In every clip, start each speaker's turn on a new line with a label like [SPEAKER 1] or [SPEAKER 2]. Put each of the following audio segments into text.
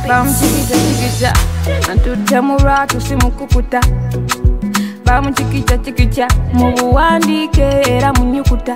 [SPEAKER 1] Bamuchikicha chikicha Antudamura tusimukukuta Bamuchikicha chikicha Mubuwandike era munyukuta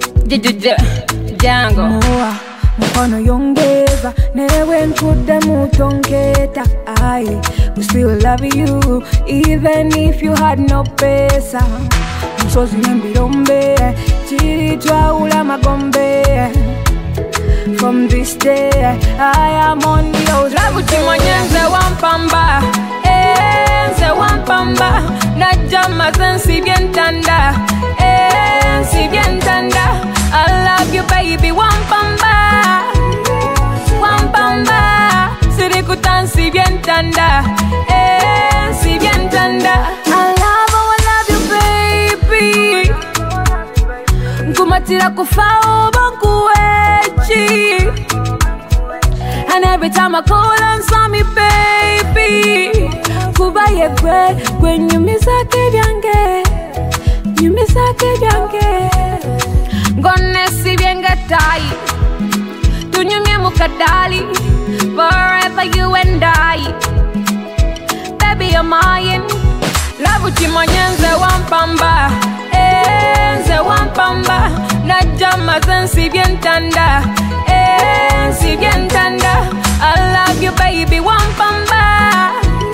[SPEAKER 1] Jango Moa Mukono yongeza Newe nkude mutongeta I will still love you Even if you had no pesa Msozi nembirombe Chiri twaula magombe From this day I am on your Labu chimonyenze wampamba Nze wampamba Najama zensi bien tanda Si bien tanda I love you baby wampamba Wampamba Siri kutansi bien tanda Si bien tanda I love you baby Nkumatira kufao bankuwechi And every time I call answer me baby Kubaye kwe nyumisake byange Nyumisake byange Ngone si byenga tai Tunyumye mukadali Forever you and I Baby you're mine Labu chimonyenze wampamba Nze wampamba Najama zensi bien tanda Si bien tanda I love you baby wampamba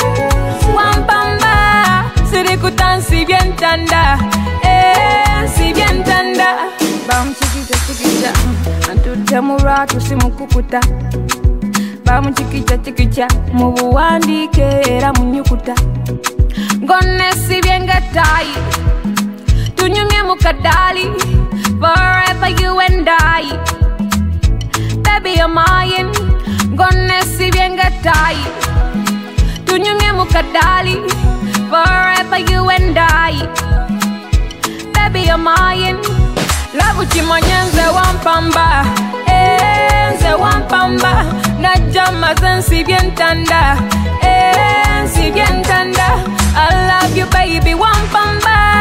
[SPEAKER 1] Wampamba Siri kutansi bien tanda Si bien tanda Bamuchikicha chikicha Antudamura tusimukukuta Bamuchikicha chikicha Mubuwandike era munyukuta Ngone si byenga tai Tunyumye mukadali Forever you and I Baby you're mine Ngone si byenga tai Tunyumye mukadali Forever you and I Baby you're mine Labu chimonyenze wampamba Nze wampamba Najama zensi bien tanda Si bien tanda I love you baby wampamba